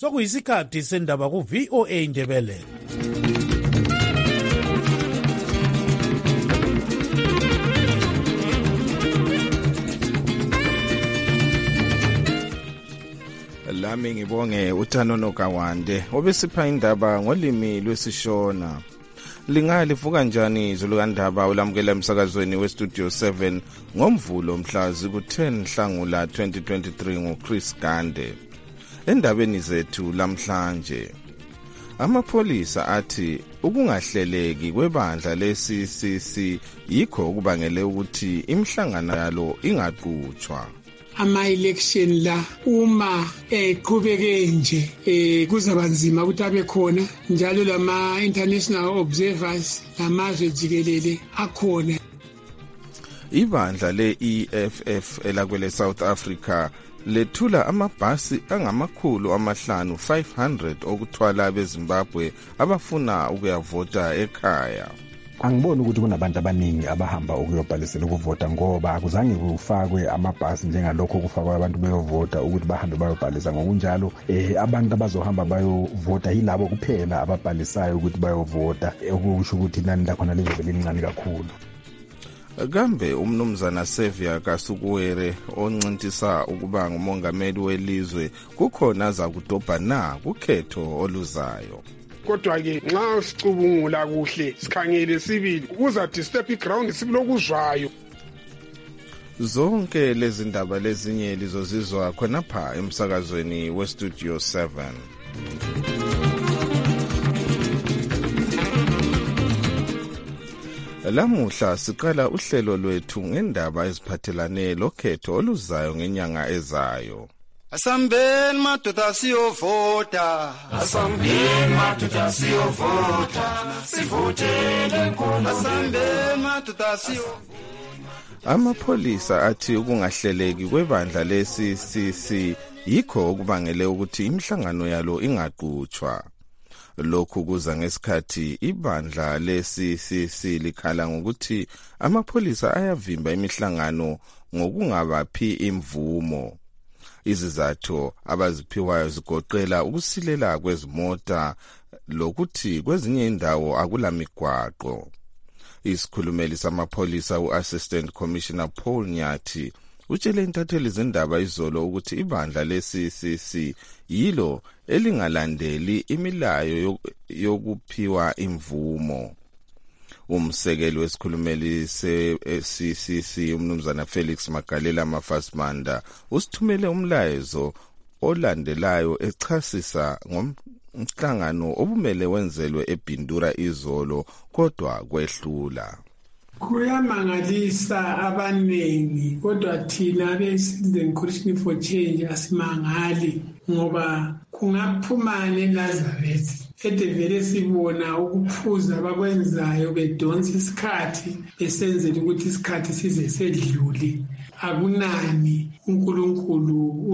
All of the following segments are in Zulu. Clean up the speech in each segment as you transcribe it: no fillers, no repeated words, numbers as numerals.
Sokuyisikhathi sendaba ku VOA Indebele. Lami ngibonge uThanono Kawande obesipha indaba ngolimi lwesiShona. Lingalivuka kanjani izulu kandaba ulamukela emsakazweni weStudio 7 ngomvulo mhla ziku-10 Nhlangula 2023 nguChris Gande. Endabeni zethu lamhlanje, amapholisa athi ukungahleleki kwebandla le-CCC yikho okubangele ukuthi imihlangano yalo ingaqhutshwa. Ama-election la uma eqhubeke nje kuzaba nzima ukuthi abe khona, njalo lama-international observers namazwe jikelele akhona. Ibandla le-EFF elakwele South Africa lethula amabhasi angama-500 okuthwala abeZimbabwe abafuna ukuyavota ekhaya. Angiboni ukuthi kunabantu abaningi abahamba ukuyobhalisela ukuvota ngoba akuzange kufakwe amabhasi njengalokho kufakwa abantu beyovota ukuthi bahambe bayobhalisa. Ngokunjalo abantu abazohamba bayovota yilabo kuphela ababhalisayo ukuthi bayovota, okusho ukuthi inani lakhona lizobe lincane kakhulu. Kambe umnumzana Sevia Kasukuwere oncintisa ukuba ngumongameli welizwe kukhona zakudobha na kukhetho oluzayo. Kodwa-ke nxa sicubungula kuhle sikhangele sibili kuzathi step ground sibilokuzwayo. Zonke lezi ndaba lezinye lizozizwa khonapha emsakazweni weStudio 7. Lamuhla siqala uhlelo lwethu ngendaba eziphathelane lokhetho oluzayo ngenyanga ezayo. Asambeni madoda siyovota, asambeni madoda siyovota, sivotele inkulu. Asambeni madoda siyovota. Amapholisa athi ukungahleleki kwebandla le-CCC yikho okubangele ukuthi imihlangano yalo ingaqhutshwa. Lokhu kuza ngesikhathi ibandla le-CCC likhala ngokuthi amapholisa ayavimba imihlangano ngokungabaphi imvumo. Izizathu abaziphiwayo zigoqela ukusilela kwezimota lokuthi kwezinye indawo akulamigwaqo. Isikhulumeli samapholisa u-Assistant Commissioner Paul Nyathi utshele intatheli zindaba izolo ukuthi ibandla le-CCC yilo elingalandeli imilayo yokuphiwa imvumo. Umsekeli wesikhulumeli se-CCC umnumzana Felix Magalela Mafasmanda usithumele umlayezo olandelayo echasisa ngomhlangano obumele wenzelwe eBindura izolo kodwa kwehlula. Kuyamangalisa abanengi kodwa thina be-Citizen Coalition for Change asimangali ngoba kungaphumane eNazareth vele sibona ukuphuza abakwenzayo bedonsa isikhathi besenzela ukuthi isikhathi size sedlule. Akunani uNkulunkulu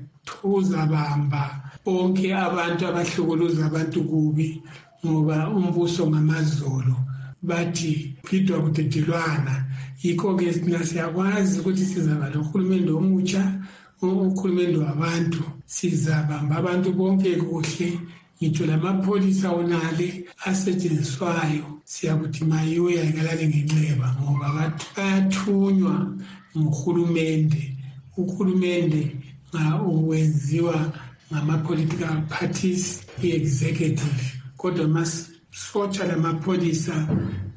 uzabamba bonke abantu abahlukuluza abantu kubi ngoba umbuso ngamazolo bathi phidwa kudedelwana. Yikho-ke thina siyakwazi ukuthi sizaba nohulumende omutsha, uhulumende wabantu, sizabamba abantu bonke kuhle. Ngitsho lamapholisa onale asetshenziswayo siyakuthi mayiwe ayikalale ngenxeba ngoba bayathunywa nguhulumende. Uhulumende uwenziwa ngama-political parties, i-executive, kodwa masisotsha lamapholisa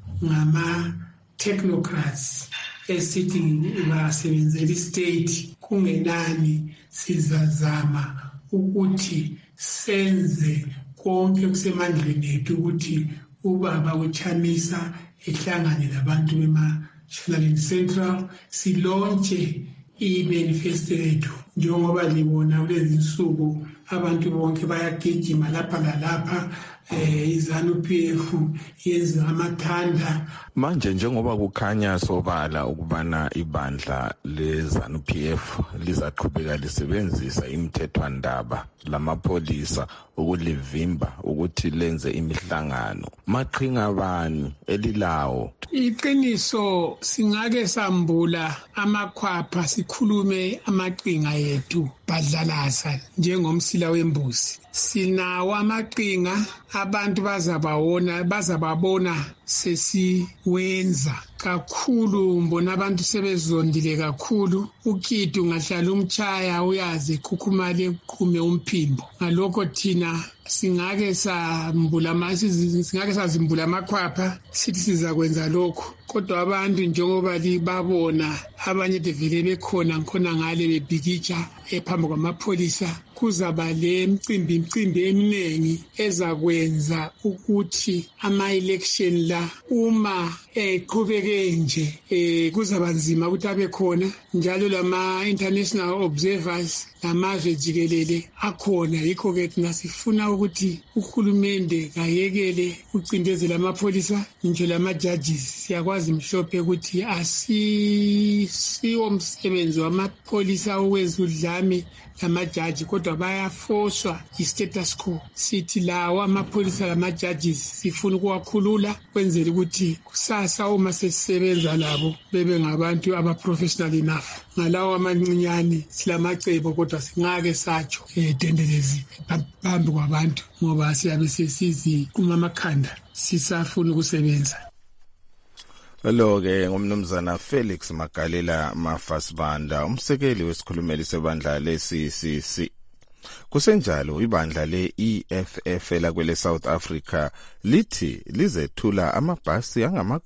ngama-technocrats esithi basebenzela i-state. Kungenani sizazama ukuthi senze konke kusemandleni ethu ukuthi ubaba uChamisa ehlangane labantu bema-National Central silontshe i-manifesto yethu. Njengoba libona kulezi insuku abantu bonke bayagijima lapha lalapha, iZANU-PF yenza amathanda. Manje njengoba kukhanya sobala ukubana ibandla leZANU-PF lizaqhubeka lisebenzisa imithethwandaba lamapholisa ukulivimba ukuthi lenze imihlangano, maqhinga bani elilawo? Iqiniso singake sambula amakhwapha sikhulume amaqhinga yethu badlalasa njengomsila wembuzi. Sinawo amaqinga abantu bazababona sesiwenza kakhulu. Mbona abantu sebezondile kakhulu. Ukiti ungahlala umchaya uyazi khukhumale kume umphimbo. Ngalokho thina singake sazimbula amakhwapha sithi sizakwenza lokho. Kodwa abantu njengoba babona abanye bevele bekhona ngale bebhikitsha ephambi kwamapholisa, kuzaba le mcimbi eminingi ezakwenza ukuthi ama-election la uma eqhubeke nje kuzaba nzima ukuthi abe khona. Njalo lama-international observers namazwe jikelele akhona. Yikho-ke thina sifuna ukuthi uhulumende kayekele ucindezela amapholisa nje lama-judges. Siyakwazi mhlophe ukuthi asiwo msebenzi wamapholisa ukwenza udlame lamajaji, kodwa bayafoswa i-status quo. Sithi lawo amapholisa lama-judges sifuna ukuwakhulula kwenzela ukuthi kusasa uma sesisebenza labo bebe ngabantu aba-professional enough. Ngalawo amancinyane silamacebo kodwa singake satsho dendelezi phambi kwabantu ngoba siyabe sesizi kumamakhanda sisafuna ukusebenza. Lo-ke ngumnumzana Felix Magalela Mafasibanda, umsekeli wesikhulumeli sebandla le-CCC. Kusenjalo ibandla le-EFF lakwele South Africa lithi lizethula amabhasi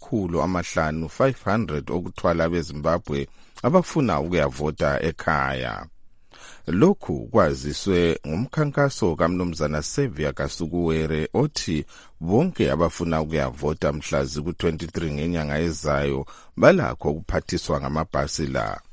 angama500 okuthwala beZimbabwe abafuna ukuyavota ekhaya. Lokhu kwaziswe ngumkhankaso kaMnumzana Xavier Kasukuwere othi bonke abafuna ukuyavota mhla ku-23 ngenyanga ezayo balakho ukuphathiswa ngamabhasi la.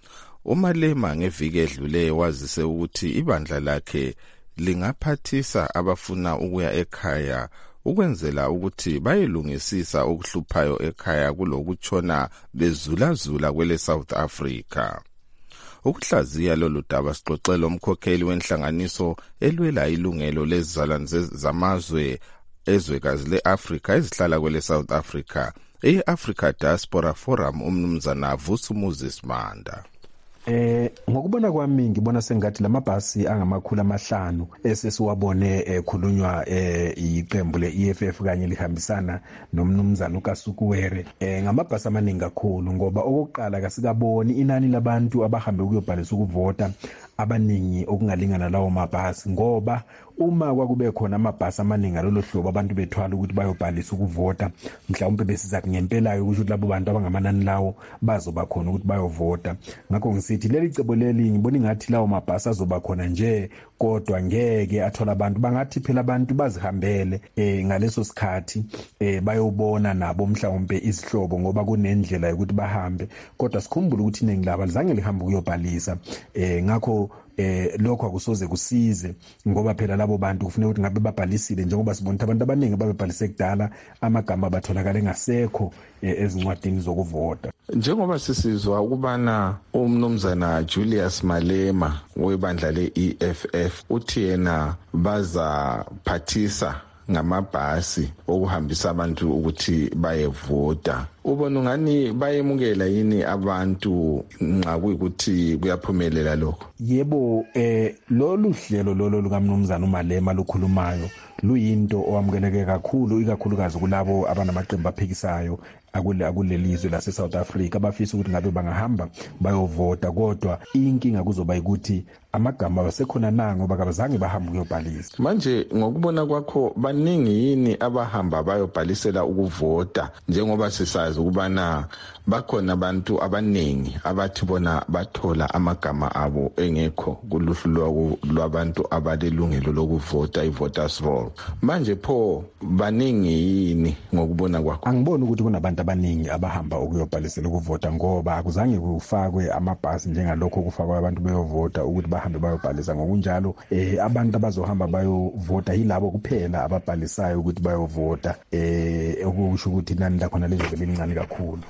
uMalema ngeviki edlule wazise ukuthi ibandla lakhe lingaphathisa abafuna ukuya ekhaya ukwenzela ukuthi bayelungisisa okuhluphayo ekhaya kulokutshona bezulazula kwele South Africa. Ukuhlaziya lolu daba sixoxela umkhokheli wenhlanganiso elwela ilungelo lezizalwane zamazwe ezwekazi le-Afrika ezihlala kwele South Africa, i-Africa Diaspora Forum, umnumzana Vusumuzi Simanda. Ngokubona kwami ngibona sengathi lamabhasi angama500 esesiwabone khulunywa iqembu le-EFF kanye lihambisana nomnumzana uKasukuwere ngamabhasi amaningi kakhulu, ngoba okokuqala kasikaboni inani labantu abahambe ukuyobhalisa ukuvota abaningi okungalingana lawo mabhasi, ngoba uma kwakube khona amabhasi amaningi alolo hlobo abantu bethwala ukuthi bayobhalisa ukuvota, mhlawumbe besiza ngempela ukuthi labo bantu abangamanani lawo bazoba khona ukuthi bayovota. Ngakho ngisithi leli cebo leli ngibona ingathi lawo mabhasi azoba khona nje, kodwa ngeke athola abantu. Bangathi phela abantu bazihambele ngaleso sikhathi bayobona nabo mhlawumbe isihlobo, ngoba kunendlela yokuthi bahambe, kodwa sikhumbule ukuthi iningi labo lizange lihambe ukuyobhalisa. Ngakho lokho akusoze kusize, ngoba phela labo bantu kufanele ukuthi ngabe babhalisile, njengoba sibona abantu abaningi babebhalise kudala amagama batholakala engasekho ezincwadini zokuvota. Njengoba sisizwa ukubana umnumzana Julius Malema webandla le-EFF uthi yena bazaphathisa ngamabhasi okuhambisa abantu ukuthi bayevota, ubona ngani bayemukela yini abantu nxa kuyikuthi kuyaphumelela lokho? Yebo, lolu hlelo lolo lukaMnumzana uMalema lukhulumayo luyinto owamukeleke kakhulu, ikakhulukazi kulabo abanamaqembu aphikisayo akulelizwe lase South Africa abafisa ukuthi ngabe bangahamba bayovota, kodwa inkinga kuzoba ukuthi amagama asekhona na ngoba kabazange bahamba ukuyobhalisa. Manje ngokubona kwakho baningi yini abahamba bayobhalisela ukuvota, njengoba sisazi ukubana bakhona abantu abaningi abathi bona bathola amagama abo engekho kuluhlu lwabantu abalelungelo lokuvota, i-voters roll? Manje pho baningi yini ngokubona kwakho? Angiboni ukuthi kunabantu abaningi abahamba ukuyobhalisela ukuvota, ngoba akuzange kufakwe amabhasi njengalokho kufakwa abantu beyovota ukuthi bahambe bayobhalisa. Ngokunjalo abantu abazohamba bayovota yilabo kuphela ababhalisayo ukuthi bayovota, okusho ukuthi inani lakhona lizobe lincane kakhulu.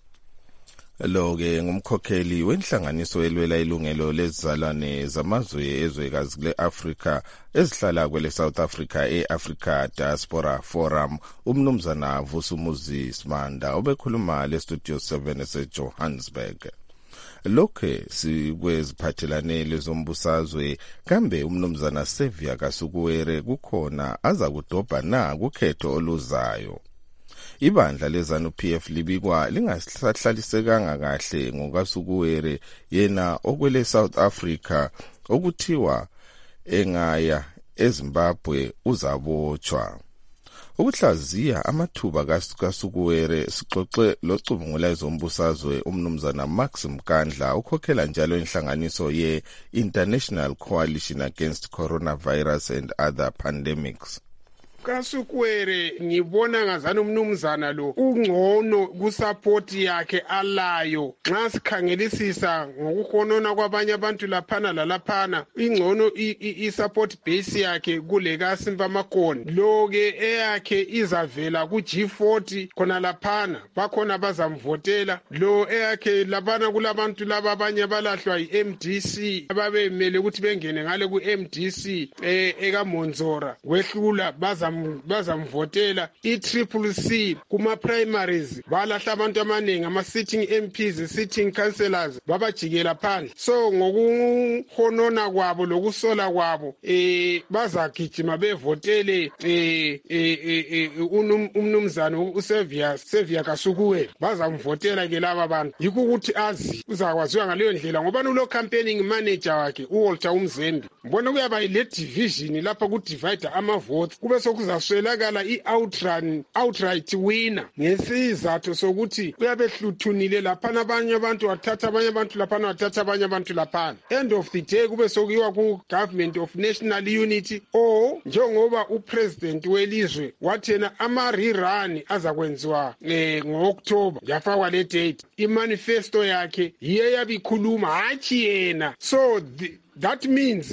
Lo-ke ngumkhokheli wenhlanganiso elwela ilungelo lezizalwane zamazwe ezwekazi le-Afrika ezihlala kwele South Africa, e-Africa Diaspora Forum, umnumzana Vusumuzi Simanda obekhuluma le-Studio 7 eseJohannesburg. lokhe sikweziphathelane lezombusazwe kambe umnumzana Xavier Kasukuwere kukhona aza kudobha na kukhetho oluzayo. Ibandla leZANU-PF libikwa lingahlalisekanga kahle ngoKasukuwere yena okwele South Africa okuthiwa engaya eZimbabwe uzabotshwa. Ukuhlaziya amathuba kaSukuwere sixoxe locubungula ezombusazwe umnumzana Max Mkandla ukhokhela njalo inhlanganiso ye-International Coalition Against Coronavirus and Other Pandemics. Kasukuwere ngibona ngazana umnumzana lo ungcono kusupport yakhe alayo nxa sikhangelisisa ngokukhonona kwabanye abantu laphana lalaphana ingcono i-support base yakhe kule kaSimba Makoni lo ke eyakhe izavela ku G40 khona laphana bakhona bazamvotela lo eyakhe laphana kulabantu laba abanye balahlwa iMDC ababemele ukuthi bengene ngale ku MDC eka Monzora wehlula bazamvotela i-CCC kuma primaries balahla abantu amaningi ama-sitting MPs sitting councillors babajikela phandle so ngokuhonona kwabo lokusola kwabo bazagijima bevotele umnumzana uXavier Kasukuwere bazamvotela ke laba bantu yikho ukuthi azi uzakwaziwa ngaleyo ndlela ngoba ulo campaigning manager wakhe uWalter Umzembe mbona kuyaba ile division lapha ku divide ama-votes kube kuzaswelakala outright winner ngesizathu sokuthi uyabehluthunile laphana abanye abantu wathatha abanye abantu laphana wathatha abanye abantu laphana end of the day kube sokuyiwa ku government of national unity or njengoba upresident welizwe wathi yena ama-rerun azakwenziwa ngo-October yafakwa le date imanifesto yakhe yiye yabikhuluma hatshi yena so that means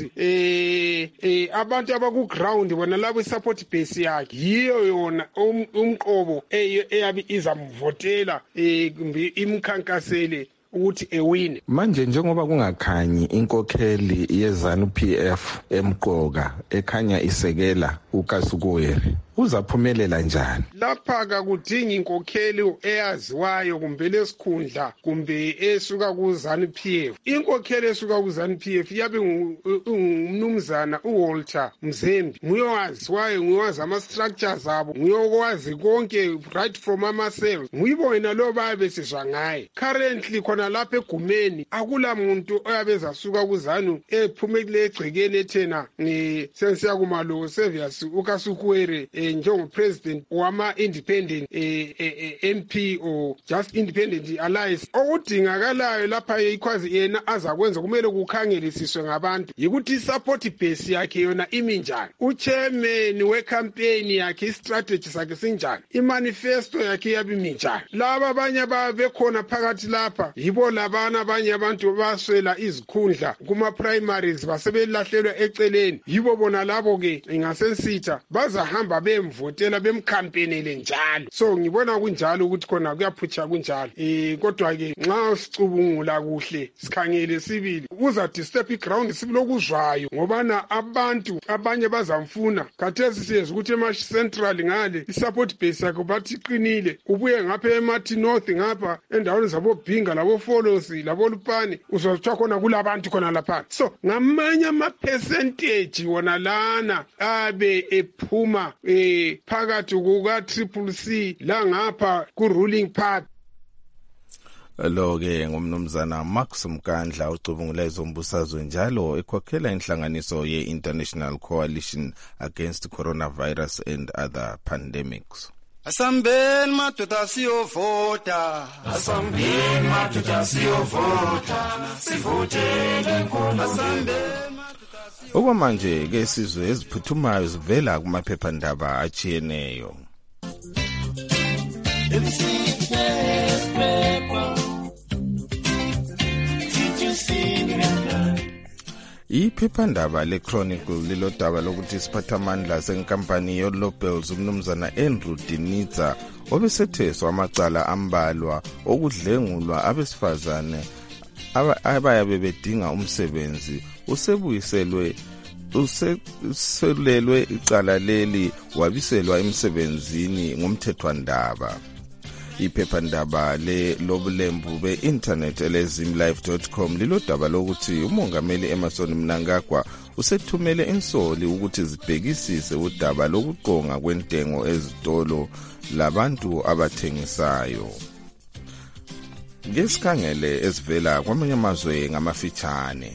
abantu abaku-ground bona labo i-support base yakhe yiyo yona umqobo eyabi izamvotela imkhankasele ukuthi ewine. Manje njengoba kungakhanyi inkokheli yeZANU-PF emqoka ekhanya isekela uKasukuwere uzaphumelela njani? Lapha kakudingi inkokheli eyaziwayo kumbe lesikhundla kumbe esuka kuZANU-PF. Inkokheli esuka kuZANU-PF yabe umnumzana uWalter Mzembe nguyowaziwayo nguyowazi ama-structures abo nguyowazi konke right from ama-cells nguyibona lo babe sizwa ngaye. Currently khona lapha egumeni akula muntu oyabeza suka kuZANU ephume kule egcekeni ethena sensiya kumalo Xavier Kasukuwere njengopresident wama-independent MP or just independent alliance. Okudingakalayo lapha ikhwazi yena azakwenza kumele kukhangelisiswe ngabantu yikuthi i-support base yakhe yona imi njani, uchairman wecampaign yakhe istrategy sakhe sinjani, imanifesto yakhe yabimi njani. Laba abanye ababekhona phakathi lapha yibo labana abanye abantu baswela izikhundla kuma-primaries basebelahlelwa eceleni yibo bona labo ke ingasensitha bazahamba bemvotela bemkhampenele njalo. So ngibona kunjalo ukuthi khona kuyaphutsha kunjalo. Kodwa ke nxa sicubungula kuhle sikhangele sibili uzadisturb iground sibilokuzwayo ngobana abantu abanye bazamfuna khathesi siyeza ukuthi ema-central ngale i-support base yakhe bathi iqinile ubuye ngapha emathi north ngapha endaweni zabobhinga labofolosi labolupane uzothiwa khona kulabantu khona lapha. So ngamanye ama-percentage wona lana abe ephuma phakathi kuka-CCC la ngapha ku-ruling party. Lo-ke ngumnumzana Max Mkandla ucubungula ezombusazwe njalo ekhokhela inhlanganiso ye-International Coalition Against Coronavirus and Other Pandemics. Asambeni madoda siyovota, asambeni madoda siyovota, sivotele nkulu. Asambeni madoda okwamanje ke isizwe eziphuthumayo zivela kumaphephandaba achiyeneyo. Iphephandaba le-Chronicle lilodaba lokuthi isiphathamandla senkampani yoLobels umnumzana Andrew Dinitza obesetheswa amacala ambalwa okudlengulwa abesifazane abayabe bedinga umsebenzi uselelwe icala leli wabiselwa emsebenzini ngomthethwandaba. Iphephandaba lobulembu be-internet elezimlive.com lilodaba lokuthi umongameli Emmerson Mnangagwa usethumele insoli ukuthi zibhekisise udaba lokuqonga kwentengo ezitolo labantu abathengisayo. Ngesikhangele esivela kwamanye amazwe ngamafitshane.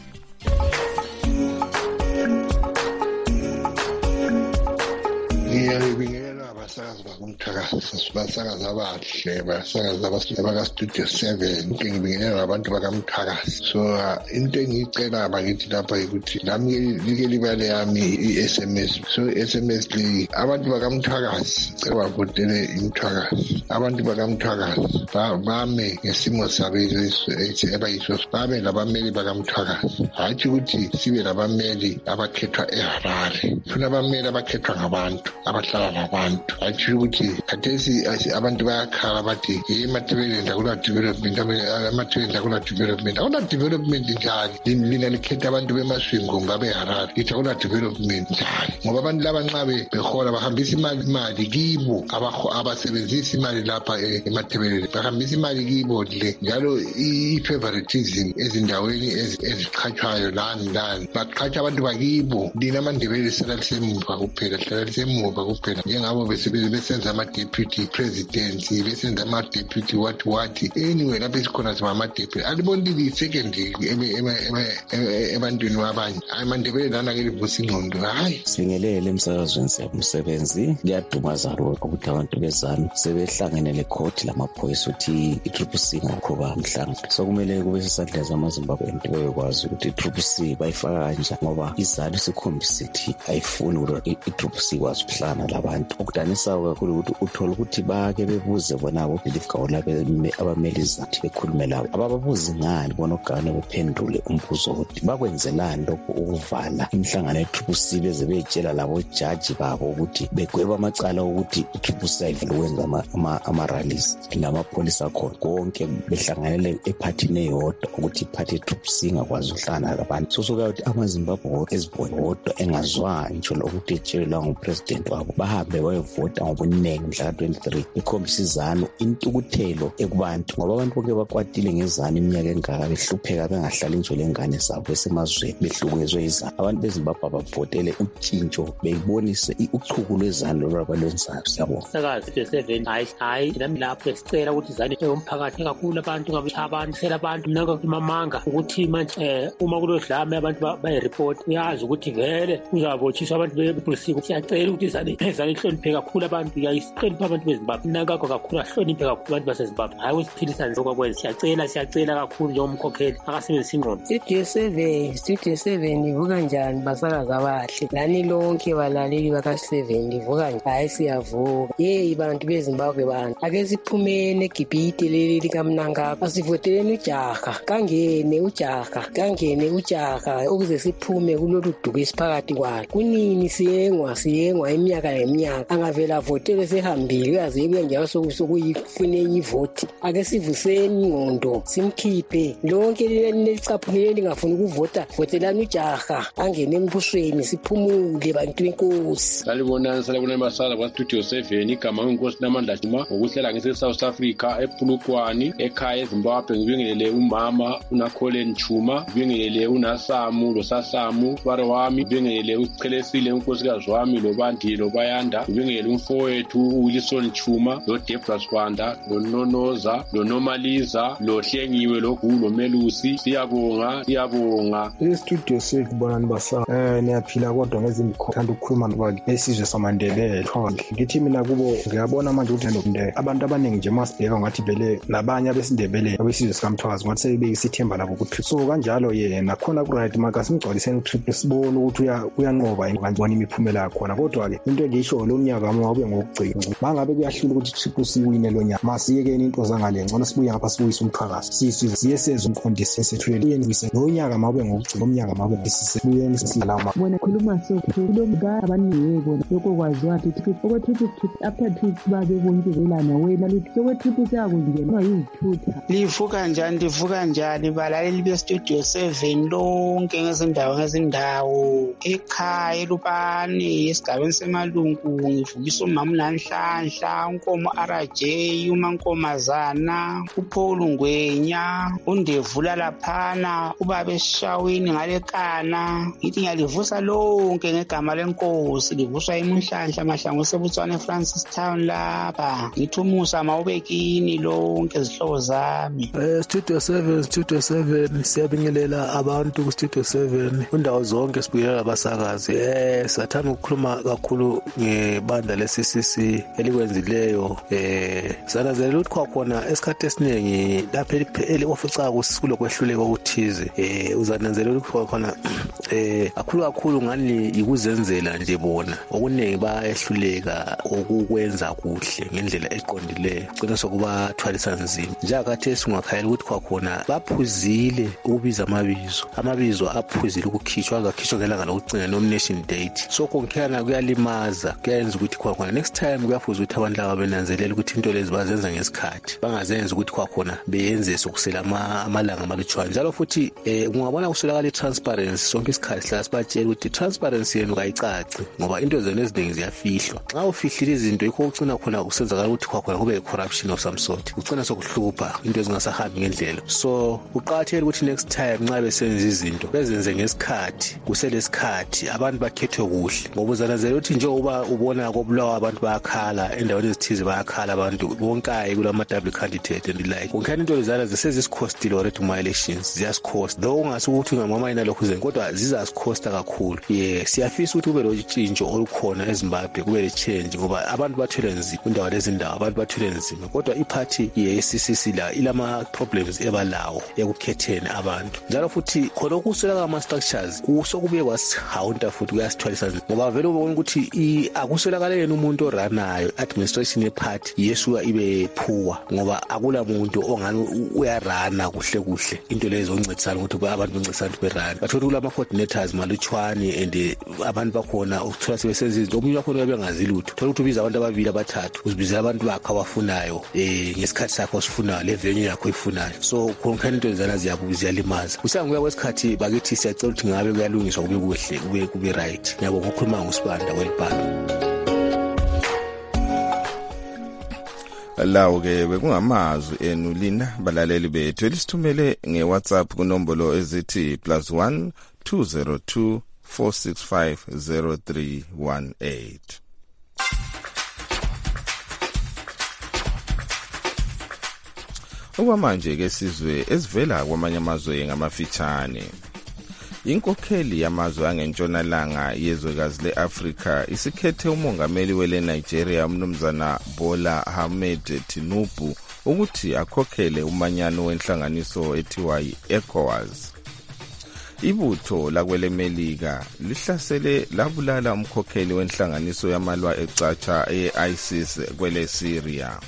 Abasakazi bakumthakazi basakazi abahle basakazi abaka-Studio 7 ngibingelela abantu bakamthakazi. So into engiyicela bakithi lapha ukuthi nami like libale yami i-SMS. So SMS le abantu bakamthakazi cela bavotele imthakazi. Abantu bakamthakazi bame ngesimo sabo ebayiso babe labameli bakamthakazi. Hathi ukuthi sibe labameli abakhethwa eHarare. Funa abameli abakhethwa ngabantu abahlala nabantu. Athi ukuthi khathesi abantu bayakhala bathi eMathebeleni akula development akula development njani lina likhetha abantu bemaswingo ngabeHarare lithi akula development njani ngoba abantu laba nxa behola bahambisa imali kibo abasebenzisa imali lapha eMathebeleni bahambisa imali kibo le njalo i-favoritism ezindaweni eziqhatshwayo lani baqhatsha abantu bakibo lina aMandebele selalisemuva kuphela njengabo besenza ama-deputy president besenza ama-deputy what anyway lapho esikhona siba ama-deputy alibonile i-second ebantwini wabanye aMandebele lana-ke livusa ingqondo hayi singelele emsakazweni siyabumsebenzi liyadumaza ukuthi abantu bezanu sebehlangene lekhoti lamaphoyisa ukuthi i-TCC ngakhoba mhlanga so kumele kube sisandla zamaZimbabwe bekwazi ukuthi i-TCC bayifaka kanje ngoba izalo sikhombisa ukuthi ayifuni ukuthi i-TCC ikwazi ukuhlangana labantu okudanisa kakhulu ukuthi uthola ukuthi bake bebuze bona belief gawula abameli zathi bekhulume labo abababuzi ngani bona ogana bephendule umbuzo ukuthi bakwenzelani lokho ukuvala imhlangano ye-TCC beze betshela labo judge babo ukuthi begweba amacala ukuthi i-TCC ayikwenza ama-rallies namapholisa akhona konke behlanganele ephathini eyodwa ukuthi iphathi ye-TCC ingakwazi ukuhlangana labantu sosuka ukuthi amaZimbabwe ezibone wodwa engazwani ngisho ukuthi etshelwa ngupresident wabo bahambe bayovota ngobuningi mhla 23 ikhombisa izanu intukuthelo ekubantu ngoba abantu bonke bakwatile ngezanu iminyaka engaka behlupheka bengahlali nje lengane zabo esemazweni behlukezwe izanu abantu beZimbabwe abavotele utshintsho beyibonise uchuku lwezanu lwabalwenzayo siyabona sakazi 7 hayi nami lapho sicela ukuthi izanu umphakathi kakhulu abantu ngabantu sela abantu naka mamanga ukuthi manje uma kulodlame abantu bayireport uyazi ukuthi vele uzabotshiswa abantu bePhilisi siyacela ukuthi izanu ihloniphe kakhulu abantu yayihlonipha abantu beZimbabwe nakakho kakhulu ahloniphe kakhulu abantu baseZimbabwe hayi ukusiphilisa nje okwenza siyacela kakhulu njengomkhokheli akasebenzisa ingqondo Studio 7 ivuka njani basakazi abahle lani lonke balaleli baka7 ivuka njani hayi siyavuka bantu beZimbabwe bantu ake siphumene eGibhite leli likaMnangagwa asivoteleni ujaha kangene ujaha ukuze siphume kulolu duku esiphakathi kwalo kunini siyengwa iminyaka neminyaka angavela avotele sehambile uyazi kuyanjalo sokuyifune ivoti ake sivuseni ingqondo simkhiphe lonke lelicaphunile lingafuna ukuvota votelani ujaha angene embusweni siphumule bantu benkosi salibona masala kwa-Studio 7 igama ngenkosi namandla Juma ngokuhlela ngese-South Africa ePhulukwani ekhaya eZimbabwe ngibingelele umama uNacolin Chuma ngibingelele uNasamu loSasamu ubara wami ngibingelele uChelesile unkosikazi wami loBandilo Bayanda ngibingelele umfowethu uWilson Chuma loDebra Swanda loNonoza loNomaliza loHlengiwe loGulo Melusi siyabonga iStudio 7 bonani basa niyaphila kodwa ngezimkhonto ukukhuluma nobani esizwe samaNdebele ngithi mina kubo ngiyabona manje ukuthi ndokunde abantu abaningi nje masibheka ngathi vele nabanye abesindebele abesizwe sikaMthwakazi ngathi sebeyisithemba labo ukuthi so kanjalo yena khona ku right maka simgcwaliseni uTriple sibone ukuthi uyanqoba ngibona imiphumela yakho kodwa ke into engiyisho lo nyaka mabe ngokugcina bangabe kuyahlula ukuthi Triple siwine lo nyaka masiyekeni into zangale ngcono sibuye ngapha sibuyisa umthwakazi siyeseza umqondisi sethulela yenise lo nyaka mabe ngokugcina umnyaka mabe sisebuyeni sisalama bona khuluma so lo mga abaningi bona lokho kwaziwa ukuthi okweTriple after Triple babe bonke velana wena lithi okweTriple yakungena yizithutha livuka njani balaleli beStudio 7 lonke ngezindawo ekhaya eLupane esigabeni seMalungu ngivukisa umama Nhlanhla, uNkomo RJ, uMankomazana, uPaul Ngwenya, uNdevula laphana, ubaba eShawini ngalekana. Ngithi ngiyalivusa lonke ngegama lenkosi, livuswa iMnhlanhla Mahlangu eseButswana Francis Town lapha. Ngithi umusa mawubekini lonke izihlobo zami. Studio 7 siyabingelela abantu ku Studio 7 kundawo zonke sibuyela abasakazi. Sathanda ukukhuluma kakhulu ngebandla le-CCC elikwenzileyo. Sananzelela ukuthi kwakhona esikhathi esiningi lapha eli-ofica kulokwehluleka okuthize. Uzananzelela ukuthi kwakhona kakhulu ngani yikuzenzela nje bona. Okuningi bayehluleka ukukwenza kuhle ngendlela eqondileyo. Gcina sokubathwalisa nzima. Njengakathi singakhayela ukuthi kwakhona baphuzile ukubiza amabizo aphuzile ukukhishwa ngelanga lokucinga nomination date. So konkhana kuyalimaza, kuyenza ukuthi kwakhona next time kuyafuza ukuthi abantu laba benanzelela ukuthi into lezi bazenza ngesikhathi, bangazenza ukuthi kwakhona beyenze sokusela amalanga amalutshwana. Njalo futhi ungabona kusolakala i-transparency sonke isikhathi hlala sibatshela ukuthi transparency yenu kayicaci ngoba into zenu eziningi ziyafihlwa. Xa ufihlile izinto yikho ucina khona kusenzakala ukuthi kwakhona kube i-corruption of some sort, ucina sokuhlupha into ezingasahambi ngendlela. So uqakathekile ukuthi next time nxa besenza izinto bezenze ngesikhathi, kuselesikhathi abantu bakhethwe kuhle. Ngoba uzanazela ukuthi njengoba ubona kobulawa abantu bayakhala endaweni ezithize, bayakhala abantu bonkayi kulama-double candidate and like konkhani into lezana zisesikhostile already kuma-elections, ziyasikhosta though ungasukuthi ungamamanyina lokhu zenye kodwa zizasikhosta kakhulu. Siyafisa ukuthi kube lotshintsho olukhona eZimbabwe, kube le-change ngoba abantu bathwele nzima indawo lezindawo, abantu bathwele nzima kodwa iphathi ye-CCC la ilama-problems ebalawo ekukhetheni abantu. Njalo futhi khonokho usolaka ama-structures sokubuye kwasihawunta futhi kuyasithwalisa nzima ngoba vele ubona ukuthi akusolakala yena umuntu oranayo administration yephathi yesuka ibe poor ngoba akula muntu ongani uyarana kuhle into lezo oncedisana ukuthi abantu bencedisana berana. Bathola kulama-coordinators malutshwane and abantu bakhona ukuthola sebesenza izinto omunye wakhona uyabengazi lutho. Thola ukuthi ubiza abantu ababili abathathu, uzibizela abantu bakhe abafunayo ngesikhathi sakho osifunayo, le venue yakho ifunayo. So khonkhani into zana ziyalimaza. Usanguya kwesikhathi bakithi siyacela ukuthi ngabe kuyalungiswa kube kuhle kube right. Ngiyabonga ukukhuluma ngoSibanda welibhalo. Lawo-ke bekungamazwi enu lina balaleli bethu elisithumele nge-WhatsApp kunombolo ezithi +1 202 465 0318. Okwamanje-ke sizwe ezivela kwamanye amazwe ngamafitshane. Inkokheli yamazwe angentshonalanga yezwekazi le-Afrika isikhethe umongameli wele Nigeria umnumzana Bola Ahmed Tinubu ukuthi akhokhele umanyano wenhlanganiso ethiwa yi-ECOWAS. Ibutho lakwele Melika lihlasele labulala umkhokheli wenhlanganiso yamalwa ecatsha ye-ISIS kwele Syria.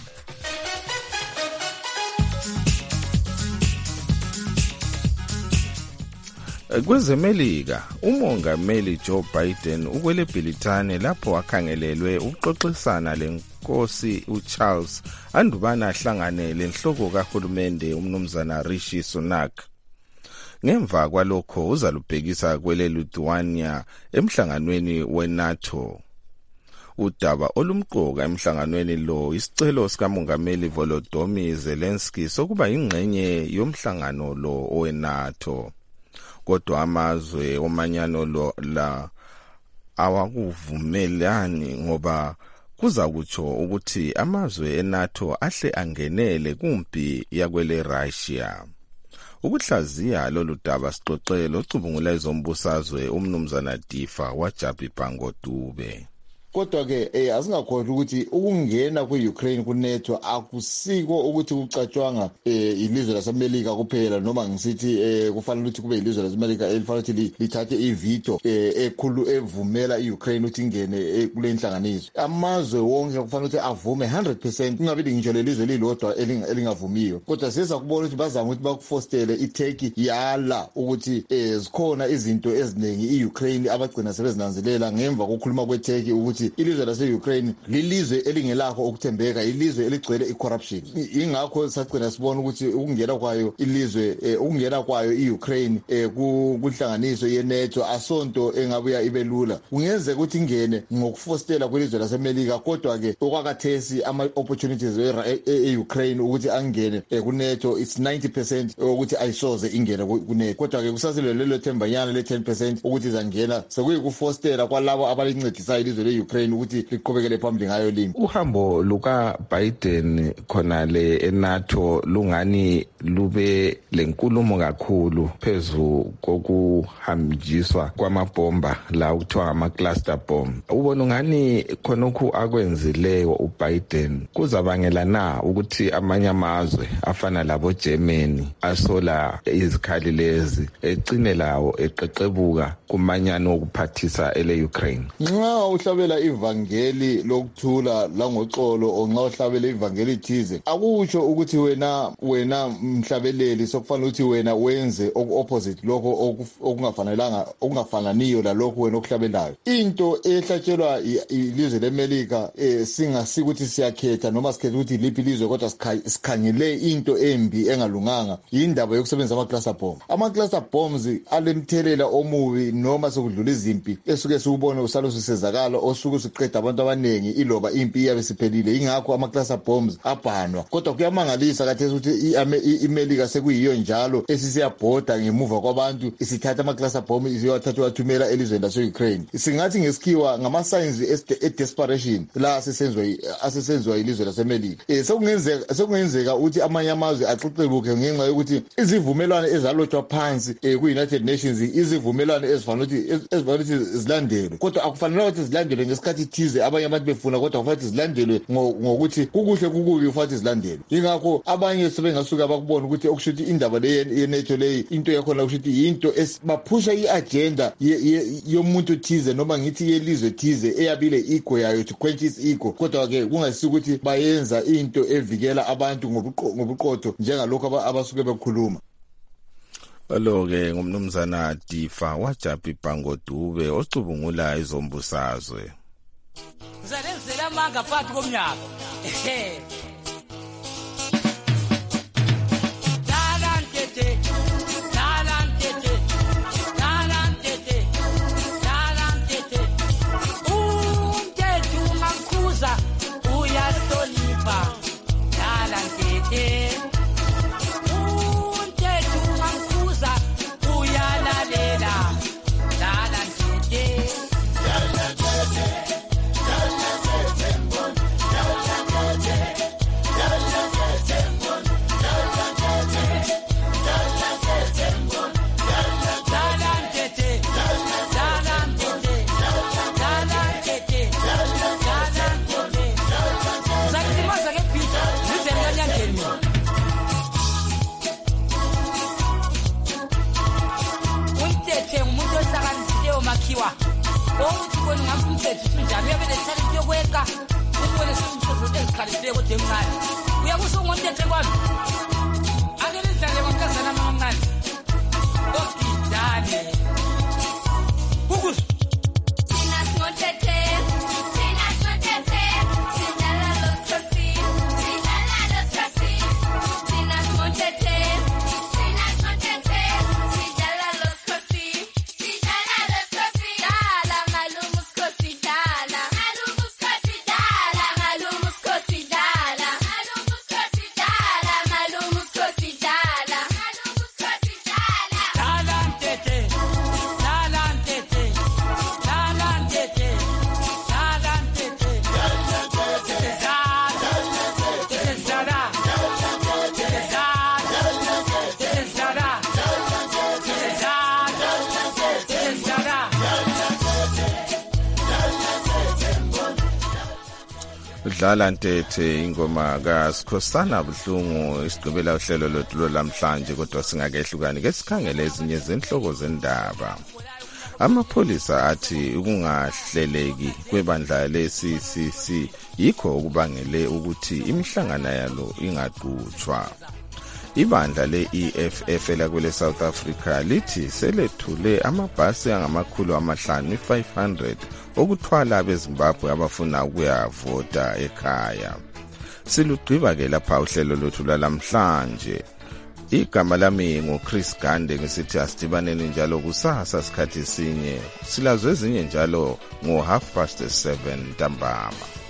Kwezemelika, umongameli Joe Biden ukwele Bhilithane lapho akhangelelwe ukuxoxisana lenkosi uCharles andubana ahlangane lenhloko kahulumende umnumzana Rishi Sunak. Ngemva kwalokho uzalubhekisa kwele Lithuania emhlanganweni weNATO. Udaba olumqoka emhlanganweni lo isicelo sikamongameli Volodymyr Zelensky sokuba ingxenye yomhlangano lo weNATO. Kodwa amazwe omanyano la awakuvumelani ngoba kuza kutsho ukuthi amazwe eNATO ahle angenele kumpi yakwele Russia. Ukuhlaziya lolu daba sixoxele ocubungula izombusazwe umnumzana Difa waJabi Bhangodube. Kodwa ke asingakhohlwa ukuthi ukungena kweUkraine kuNATO akusiko ukuthi kucatshwanga ilizwe laseMelika kuphela noma ngisithi kufanele ukuthi kube ilizwe laseMelika elifanele ukuthi lithathe iveto ekhulu evumela iUkraine ukuthi ingene kule nhlanganiso. Amazwe wonke kufanele ukuthi avume 100%, kungabi ngitsho lelizwe lilodwa elingavumiyo. Kodwa sesa kubona ukuthi bazama ukuthi bakufostele iTurkey yala ukuthi zikhona izinto eziningi iUkraine abagcina sebezinanzelela ngemva kokukhuluma kweTurkey ukuthi ukuthi ilizwe lase-Ukraine lilizwe elingelakho ukuthembeka, ilizwe eligcwele i-corruption. Ingakho sagcina sibona ukuthi ukungena kwayo ilizwe ukungena kwayo i-Ukraine kunhlanganiso ye-NATO asonto engabuya ibe lula. Kungenzeka ukuthi ingene ngokufostela kwelizwe laseMelika, kodwa ke okwakathesi ama-opportunities e-Ukraine ukuthi angene ku-NATO it's 90% ukuthi ayisoze ingene ku-NATO, kodwa ke kusasele lelo thembanyana le 10% ukuthi izangena sekuyikufostela kwalabo abalincedisayo ilizwe le-Ukraine ukuthi liqhubekele phambili ngayo limi. Uhambo luka Biden khonale eNATO lungani lube lenkulumo kakhulu phezu kokuhanjiswa kwamabomba la ukuthiwa ama-cluster bomb. Ubona ngani khonokhu akwenzileyo uBiden kuzabangela na ukuthi amanye amazwe afana labo Germany asola izikhali lezi ecine lawo eqeqebuka kumanyano okuphathisa ele-Ukraine? Nxa uhlabela ivangeli lokuthula langoxolo onxa uhlabela ivangeli thize akutsho ukuthi wena mhlabeleli sokufanele ukuthi wena wenze oku-opposite lokho okungafananiyo lalokho wena okuhlabelayo. Into ehlatshelwa ilizwe leMelika singasikuthi siyakhetha noma sikhetha ukuthi liphi ilizwe kodwa sikhangele into embi engalunganga indaba yokusebenzisa ama-cluster bomb. Ama-cluster bombs alemthelela omubi noma sekudlula izimpi esuke siubone usalo sisezakala osuke siqeda abantu abaningi iloba impi iyabe siphelile. Ingakho ama-cluster bombs abhanwa, kodwa kuyamangalisa kathesi ukuthi iMelika sekuyiyo njalo esisiyabhoda ngemuva kwabantu isithatha ama-cluster bomb isiyowathatha wathumela elizweni lase-Ukraine. Singathi ngesikhiwa ngama-signs e-desperation la asesenziwa ilizwe laseMelika. Sekungenzeka ukuthi amanye amazwe axexebuke ngenxa yokuthi izivumelwano ezalotshwa phansi ku-United Nations izivumelwano ezifanele ukuthi zilandelwe, kodwa akufanele ukuthi zilandelwe ngesikhathi thize abanye abantu befuna, kodwa kufanele zilandelwe ngokuthi kukuhle kukubi kufanele zilandelwe. Ingakho abanye sebengasuka bakubona ukuthi okushuthi indaba le ye-NATO leyi into yakhona okushuthi into baphusha i-agenda yomuntu thize noma ngithi yelizwe thize eyabile ego yayo to quench its ego, kodwa ke kungasikuthi bayenza into evikela abantu ngobuqotho njengalokho abasuke bekhuluma. Lo-ke ngumnumzana Difa Wajapi Bhangodube ocubungula izombusazwe. Ngizalenzela amanga phakathi komnyaka. Dlala Ntethe ingoma kaSikhosana Buhlungu isigqibela uhlelo lwethu lamhlanje, kodwa singakehlukani ke sikhangele ezinye zenhloko zendaba. Amapholisa athi ukungahleleki kwebandla le-CCC yikho okubangele ukuthi imihlangano yalo ingaqhutshwa. Ibandla le-EFF lakwele South Africa lithi selethule amabhasi angamakhulu amahlanu 500 okuthwala abeZimbabwe abafuna ukuyavota ekhaya. Silugqiba ke lapha uhlelo lwethu lamhlanje. Igama lami nguChris Gande ngisithi asidibaneni njalo kusasa sikhathi sinye. Silazwe ezinye njalo ngo 7:30 ntambama.